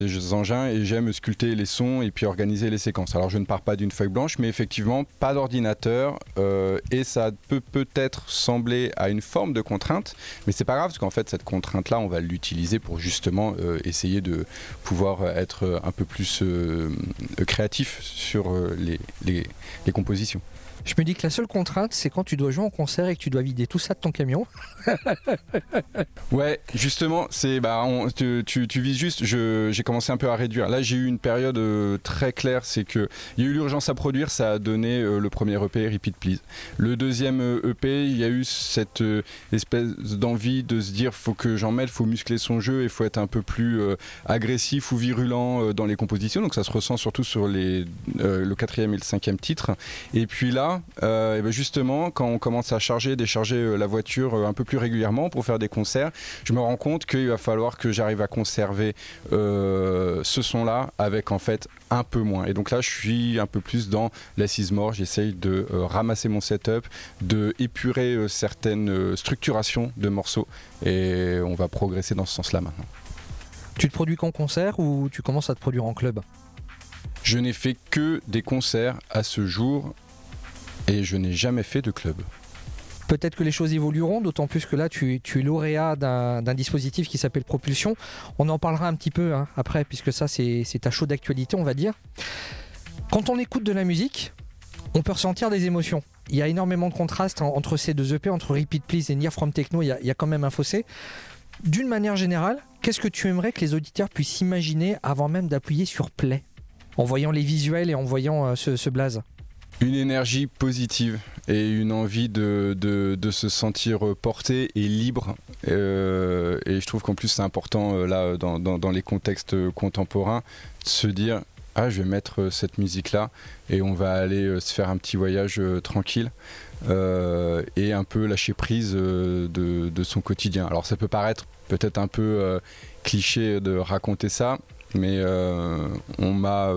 des engins et j'aime sculpter les sons et puis organiser les séquences. Alors je ne pars pas d'une feuille blanche, mais effectivement pas d'ordinateur et ça peut peut-être sembler à une forme de contrainte, mais c'est pas grave parce qu'en fait cette contrainte-là, on va l'utiliser pour justement essayer de pouvoir être un peu plus créatif sur les compositions. Je me dis que la seule contrainte, c'est quand tu dois jouer en concert et que tu dois vider tout ça de ton camion. Ouais, justement, tu vises juste. J'ai commencé un peu à réduire. Là, j'ai eu une période très claire, c'est que il y a eu l'urgence à produire, ça a donné le premier EP, Repeat Please. Le deuxième EP, il y a eu cette espèce d'envie de se dire, faut que j'en mette, faut muscler son jeu et faut être un peu plus agressif ou virulent dans les compositions. Donc ça se ressent surtout sur le 4e et le 5e titre. Et puis là, et ben justement, quand on commence à charger, décharger la voiture un peu plus régulièrement pour faire des concerts, je me rends compte qu'il va falloir que j'arrive à conserver ce son-là avec en fait un peu moins. Et donc là, je suis un peu plus dans l'assise mort. J'essaye de ramasser mon setup, de épurer certaines structurations de morceaux et on va progresser dans ce sens-là maintenant. Tu te produis qu'en concert ou tu commences à te produire en club ? Je n'ai fait que des concerts à ce jour. Et je n'ai jamais fait de club. Peut-être que les choses évolueront, d'autant plus que là, tu es lauréat d'un dispositif qui s'appelle Propulsion. On en parlera un petit peu après, puisque ça, c'est à chaud d'actualité, on va dire. Quand on écoute de la musique, on peut ressentir des émotions. Il y a énormément de contrastes entre ces deux EP, entre Repeat Please et Near From Techno, il y a quand même un fossé. D'une manière générale, qu'est-ce que tu aimerais que les auditeurs puissent imaginer avant même d'appuyer sur Play, en voyant les visuels et en voyant ce blaze ? Une énergie positive et une envie de se sentir porté et libre. Et je trouve qu'en plus c'est important là dans les contextes contemporains de se dire je vais mettre cette musique-là et on va aller se faire un petit voyage tranquille et un peu lâcher prise de son quotidien. Alors ça peut paraître peut-être un peu cliché de raconter ça, mais on m'a...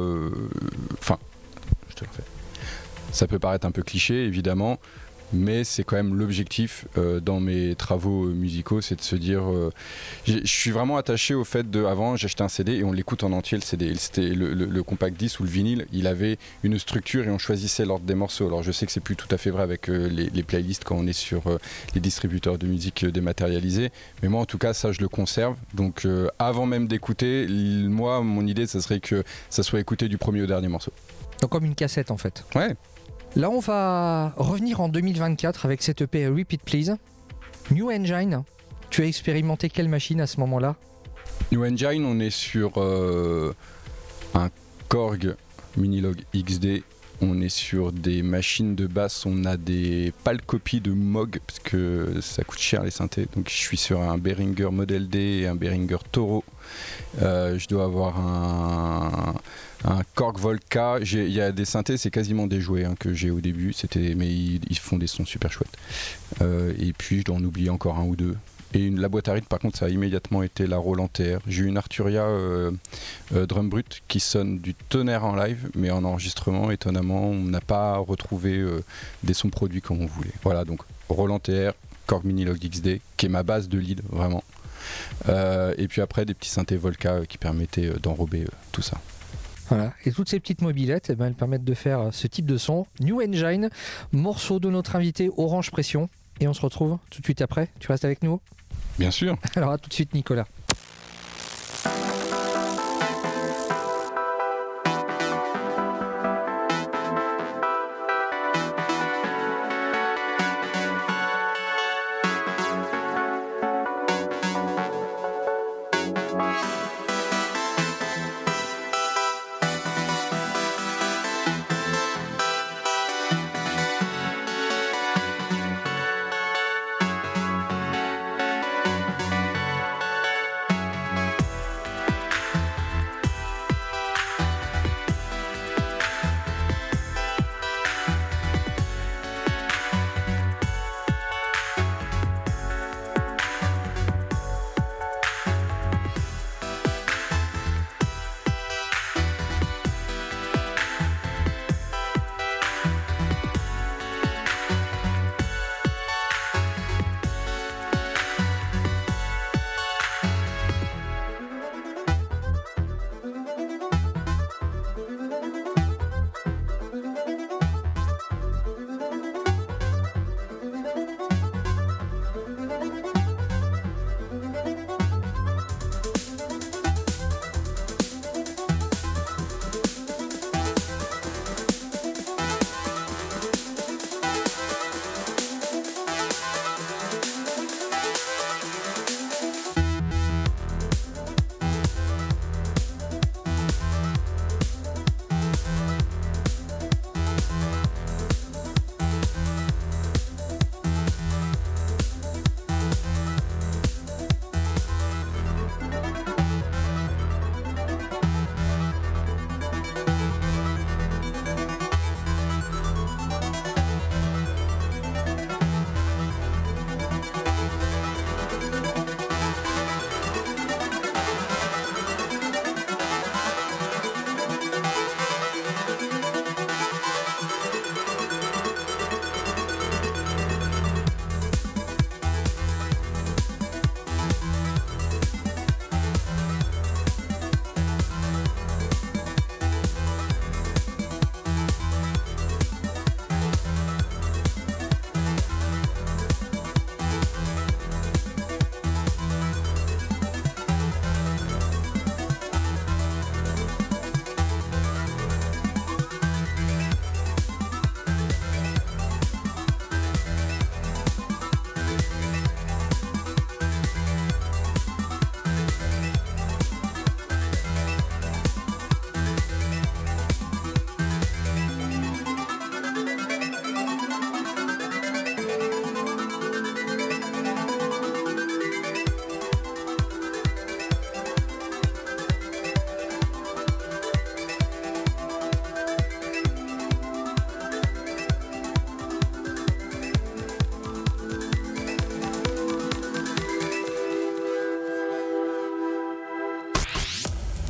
je te le refais. Ça peut paraître un peu cliché, évidemment, mais c'est quand même l'objectif dans mes travaux musicaux, c'est de se dire... je suis vraiment attaché au fait de... Avant, j'achetais un CD et on l'écoute en entier, le CD. C'était le compact disc ou le vinyle, il avait une structure et on choisissait l'ordre des morceaux. Alors je sais que c'est plus tout à fait vrai avec les playlists quand on est sur les distributeurs de musique dématérialisés, mais moi en tout cas, ça je le conserve. Donc avant même d'écouter, moi, mon idée, ça serait que ça soit écouté du premier au dernier morceau. Donc comme une cassette en fait. Ouais. Là, on va revenir en 2024 avec cette EP Repeat Please. New Engine, tu as expérimenté quelle machine à ce moment-là ? New Engine, on est sur un Korg Minilog XD. On est sur des machines de basse, on a des pâles copies de Moog parce que ça coûte cher les synthés. Donc je suis sur un Behringer Model D et un Behringer Toro. Je dois avoir un Korg Volca. Il y a des synthés, c'est quasiment des jouets que j'ai au début, mais ils font des sons super chouettes. Et puis je dois en oublier encore un ou deux. Et la boîte à rythme, par contre, ça a immédiatement été la Roland TR. J'ai eu une Arturia drum brut qui sonne du tonnerre en live, mais en enregistrement, étonnamment, on n'a pas retrouvé des sons produits comme on voulait. Voilà, donc Roland TR, Korg Minilog XD, qui est ma base de lead, vraiment. Et puis après, des petits synthés Volca qui permettaient d'enrober tout ça. Voilà. Et toutes ces petites mobilettes, elles permettent de faire ce type de son. New Engine, morceau de notre invité Orange Pression. Et on se retrouve tout de suite après. Tu restes avec nous ? Bien sûr. Alors à tout de suite, Nicolas.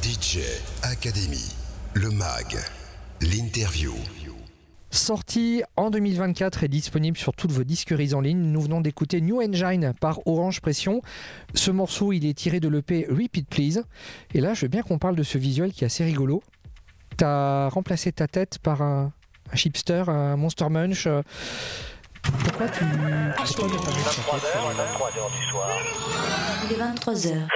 DJ Academy, le mag, l'interview. Sorti en 2024 et disponible sur toutes vos disqueries en ligne, nous venons d'écouter New Engine par Orange Pression. Ce morceau, il est tiré de l'EP Repeat Please. Et là, je veux bien qu'on parle de ce visuel qui est assez rigolo. T'as remplacé ta tête par un chipster, un Monster Munch. Pourquoi tu... Pourquoi ne pas mettre ta tête sur... 23h du soir. Il est 23h.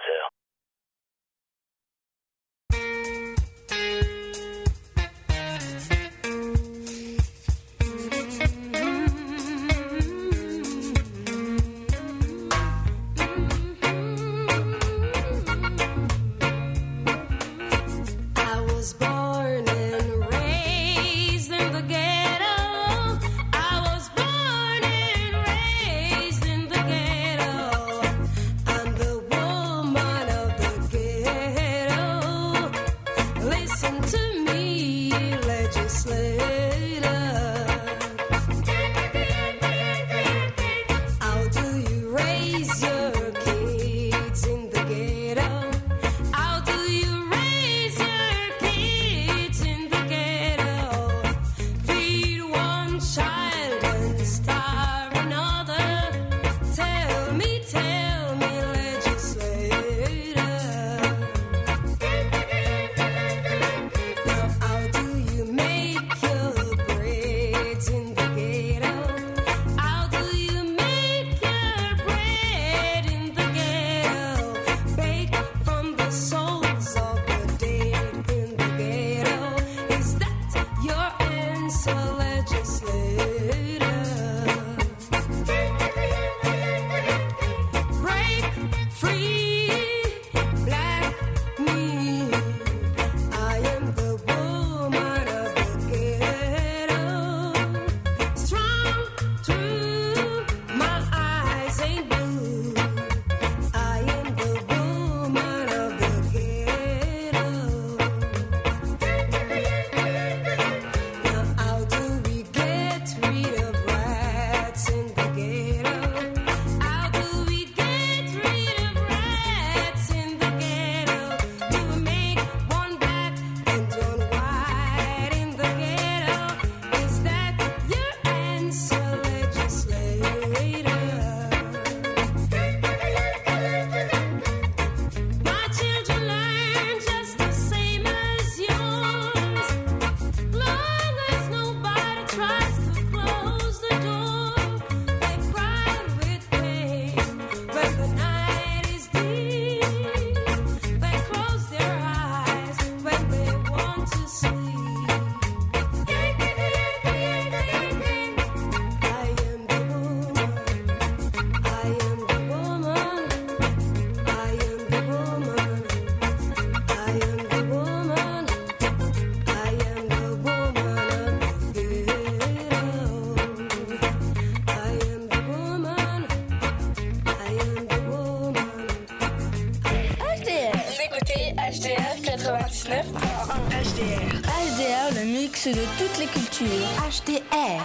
HDR, le mix de toutes les cultures. HDR.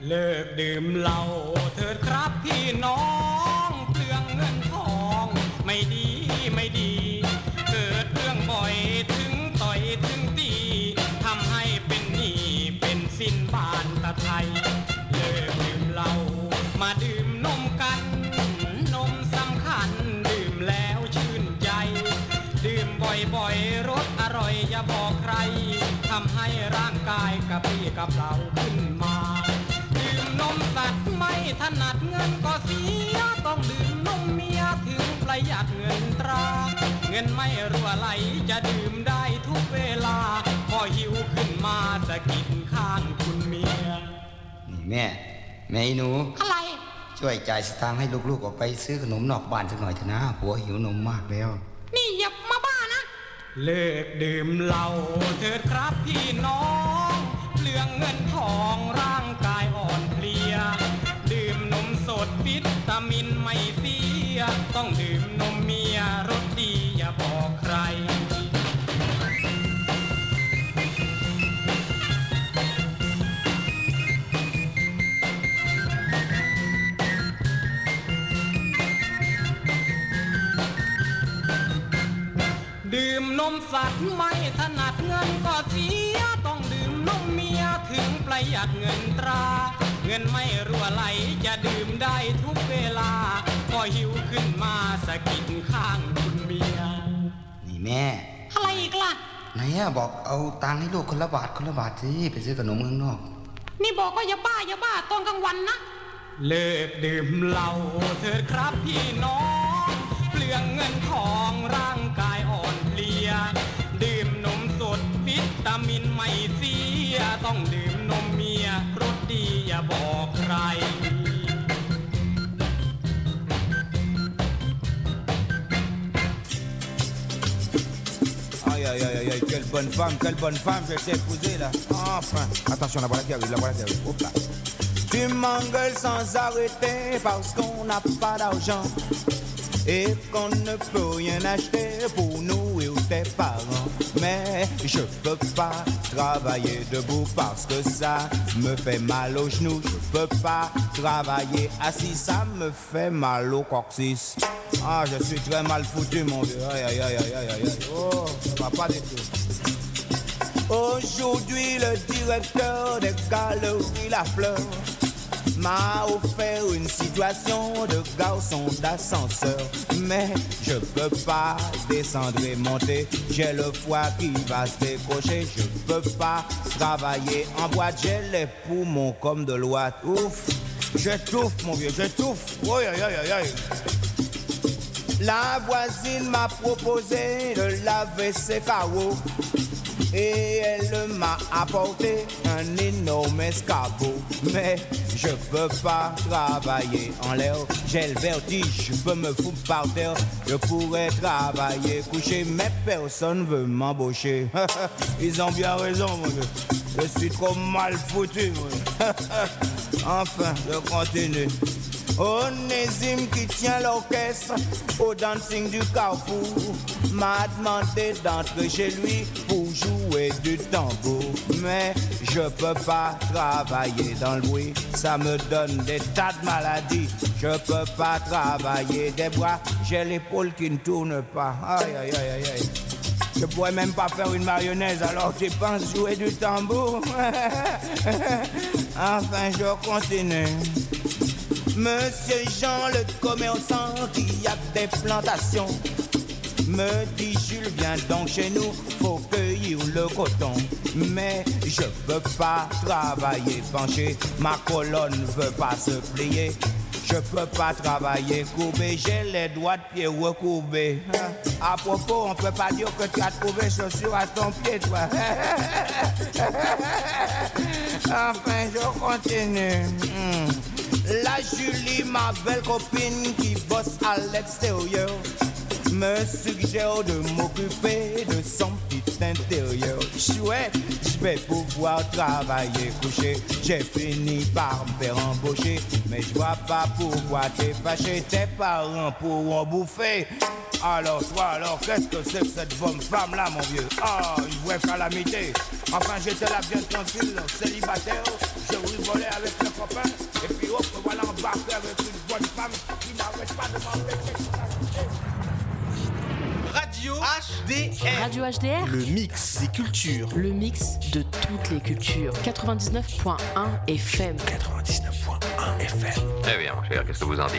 เลิกดื่มเหล้าเถิดครับพี่น้องเปลืองเงินทองไม่ดีไม่ดีเกิดเรื่องบ่อยถึงต่อยถึงตีทำให้เป็นหนี้เป็นสินบ้านตะไทยเลิกดื่มเหล้ามาดื่มนมกันนมสำคัญดื่มแล้วชื่นใจดื่มบ่อยๆรสอร่อยอย่าบอกใครทำให้ร่างกายกระปรี้กระเปร่าขึ้นมาดื่มนมสัตว์ไม่ถนัดเงินก็เสียต้องดื่มนมเมียถึงประหยัดเงินตราเงินไม่รั่วไหลจะดื่มได้ทุกเวลาพอหิวขึ้นมาสะกิดข้างคุณเมียนี่แม่หนูอะไรช่วยจ่ายสตางค์ให้ลูกๆออกไปซื้อขนมนอกบ้านสักหน่อยเถอะนะผัวหิวนมมากแล้วนี่อย่ามาบ้านะเลิกดื่มเหล้าเถิดครับพี่น้องเปลืองเงินทองร่างกายอ่อนเพลียดื่มนมสดวิตามินไม่เสียต้องดื่มนมเมียรสดีอย่าบอกใครดื่มนมสัตว์ไม่ถนัดเงินก็เสียต้องดื่มนมเมียถึงประหยัดเงินตราเงินไม่รั่วไหลจะดื่มได้ทุกเวลาพอหิวขึ้นมาสะกิดข้างคุณเมียนี่แม่อะไรอีกล่ะไหนบอกเอาตังค์ให้ลูกคนละบาทสิไปซื้อขนมข้างนอกนี่บอกว่าอย่าบ้าตอนกลางวันนะเลิกดื่มเหล้าเถิดครับพี่น้องเปลืองเงินทองร่างกายอ่อนเพลียดื่มนมสดวิตามินไม่เสียต้องดื่มนมเมียรสดีอย่าบอกใคร Aïe, quelle bonne femme, je t'ai épousée là. Enfin, attention, la voilà qui arrive. Hop là. Tu m'engueules sans arrêter parce qu'on n'a pas d'argent et qu'on ne peut rien acheter pour nourrir tes parents. Mais je peux pas travailler debout parce que ça me fait mal aux genoux. Je peux pas travailler assis, ça me fait mal au coccyx. Ah, je suis très mal foutu, mon vieux. Aïe. Oh, ça va pas du tout. Aujourd'hui, le directeur des galeries La Fleur m'a offert une situation de garçon d'ascenseur. Mais je peux pas descendre et monter, j'ai le foie qui va se décrocher. Je peux pas travailler en boîte, j'ai les poumons comme de l'ouate. Ouf, j'étouffe mon vieux, j'étouffe. Aïe. La voisine m'a proposé de laver ses carreaux et elle m'a apporté un énorme escabeau. Mais je peux pas travailler en l'air, j'ai le vertige, je peux me foutre par terre. Je pourrais travailler couché, mais personne veut m'embaucher. Ils ont bien raison, mon Dieu. Je suis trop mal foutu, mon Enfin, je continue. Onésime qui tient l'orchestre au dancing du Carrefour m'a demandé d'entrer chez lui pour jouer du tambour. Mais je peux pas travailler dans le bruit, ça me donne des tas de maladies. Je peux pas travailler des bras, j'ai l'épaule qui ne tourne pas. Aïe. Je pourrais même pas faire une mayonnaise alors tu penses jouer du tambour. Enfin, je continue. Monsieur Jean, le commerçant qui a des plantations, me dit Jules, viens donc chez nous, faut cueillir le coton. Mais je peux pas travailler penché, ma colonne veut pas se plier. Je peux pas travailler courbé, j'ai les doigts de pied recourbés. À propos, on peut pas dire que tu as trouvé chaussures à ton pied, toi. Enfin, je continue. La Julie, ma belle copine qui bosse à l'extérieur, me suggère de m'occuper de son petit intérieur. Chouette, je vais pouvoir travailler couché. J'ai fini par me faire embaucher, mais je vois pas pourquoi t'es fâché. Tes parents pourront bouffer. Alors toi, qu'est-ce que c'est que cette bonne femme-là, mon vieux? Ah, une vraie calamité. Enfin, j'étais là bien tranquille, célibataire. Je rigolais avec le copain, et puis hop, voilà embarqué avec une bonne femme qui n'arrête pas de m'embêter. Radio HDR. Radio HDR. Le mix des cultures. Le mix de toutes les cultures. 99.1 FM. 99.1 FM. Très bien, mon cher, qu'est-ce que vous en dites?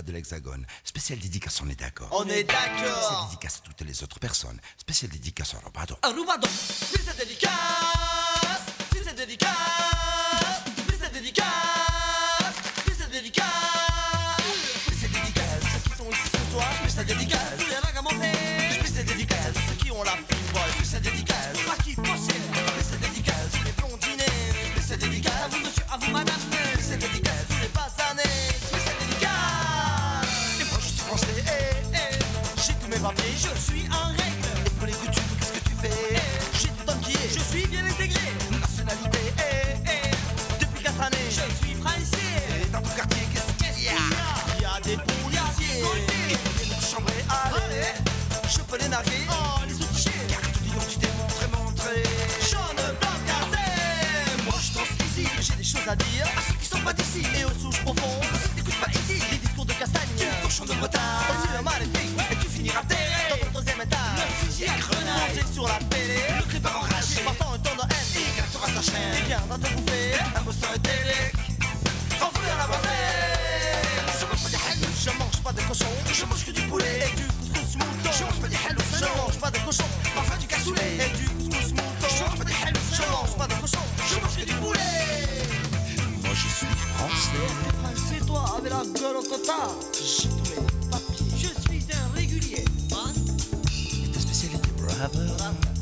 de l'Hexagone. Spéciale dédicace, on est d'accord. On est d'accord. Spéciale dédicace à toutes les autres personnes. Spéciale dédicace à Robado. Rubado, spéciale dédicace. Spéciale dédicace. Spéciale dédicace. Spéciale dédicace. Spéciale dédicace à ceux qui sont ici ce soir. Spéciale dédicace tous les ragamentés. Spéciale dédicace à ceux qui ont la fibre. Spéciale dédicace à qui possède. Spéciale dédicace tous les blondinés. Spéciale dédicace à vous monsieur, à vous madame. Spéciale dédicace tous les basanés. Spéciale dédicace. Et moi je suis français, j'ai tous mes papiers, je suis en règle. Et pour les coutumes, qu'est-ce que tu fais? J'ai tout enquillé, je suis bien intégré. Nationalité, depuis 4 années, je suis français. Et dans ton quartier, qu'est-ce qu'il y a? Il y a des policiers. Et puis viennent te chambrer, allez. Je peux les narguer, oh les outils. Carte d'identité, montrez. Jaune, blanc, carré. Moi je danse ici, j'ai des choses à dire à ceux qui sont pas d'ici. Et aux souches profondes, si t'écoutes pas ici, les discours de castagne, tu es cochon de Bretagne. Aussi un maléfique, et tu finiras terré dans ton troisième étage. Le fusil à grenade, posé sur la télé. Le clipper enragé, partant un ton de haine. Il gâtera sa chaîne, et vient dans te bouffer. Un bosseur éthélique, sans fouler à la bordée. Je mange pas des halous, je mange pas de cochon. Je mange que du poulet et du couscous mouton. Je mange pas des halous, je mange pas de cochon. Parfois du cassoulet et du couscous mouton. Je mange pas des halous, je mange pas de cochon. Je mange que du poulet. Moi je suis français. Français, toi, avec la gueule au cotard. J'ai tous mes papiers, je suis un régulier. Et ta spécialité, brother?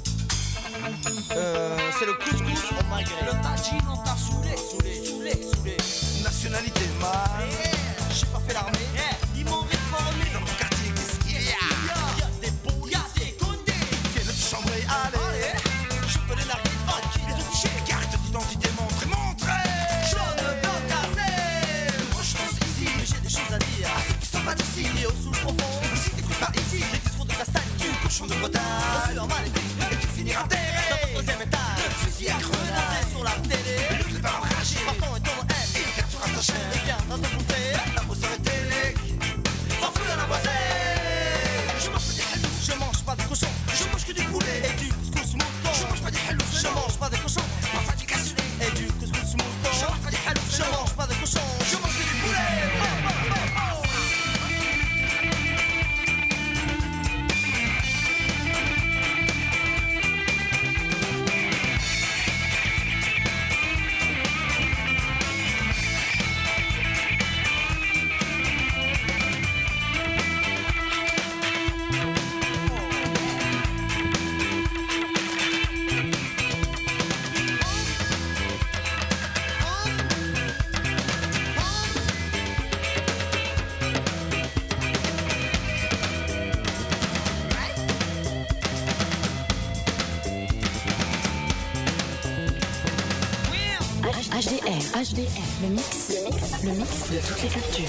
C'est le couscous au magret. Le tagine en tasoulé. Soulé. Nationalité, man. J'ai pas fait l'armée, ils m'ont réformé. Dans ton quartier, qu'est-ce qu'il y a? Y'a des beaux, y'a des condés. Viens te chambrer, allez. Je peux les larguer, qui les ont fichés. Carte d'identité, montrez. Jaune, blanc, cassé. Moi je pense ici, mais j'ai des choses à dire à ceux qui sont pas d'ici. Et aux souches profondes, si t'écoutes pas ici, les discours de castagne, Tu cochon de Bretagne. aussi leur maléfique, et tu finiras terré dans ton troisième étage. Le fusil à grenade sur la télé. Le clipper enragé, Partant un ton de haine, il gâtera sa chaîne. et viens dans ton bouffée. La bosseur éthélique, Sans fouler à la boisée. Je mange pas des halous, je mange pas de cochon. Je mange que du poulet et du couscous mouton. je mange pas des halous, Je mange pas de cochon parfois du cassoulet. et du couscous mouton. Je mange pas des halous, Je mange pas de cochon. Je mange que du poulet. HDR, le mix de toutes les cultures.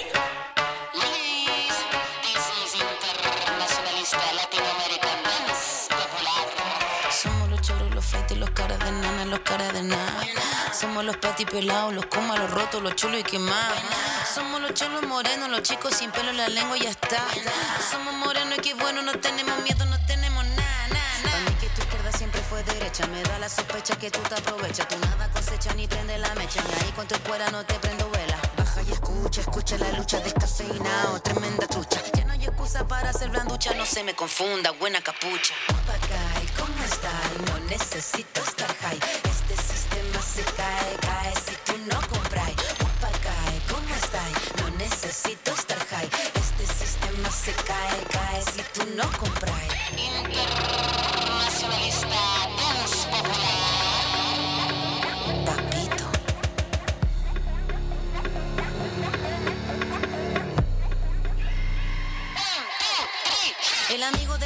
Somos los choros, los flights, los caras de nana, los caras de nada. Somos los patis pelados, los comas, los rotos, los chulos y quemados. Somos los cholos morenos, los chicos sin pelo en la lengua y ya está. Somos morenos y qué bueno, no tenemos miedo, no tenemos nada. Para mí que tu izquierda siempre fue derecha. Me da la sospecha que tú te aprovechas. Tú nada cosecha ni prende la mecha. Y ahí con tu escuela no te prendo vela. Baja y escucha la lucha descafeinado, tremenda trucha. Ya no hay excusa para ser blanducha, no se me confunda, buena capucha. Papagay, ¿cómo está? No necesito estar high. Este sistema se cae si tú no compras. Papagay, ¿cómo está? No necesito estar high. Este sistema se cae si tú no compras. Internacionalista Dance Popular. Papito. El amigo de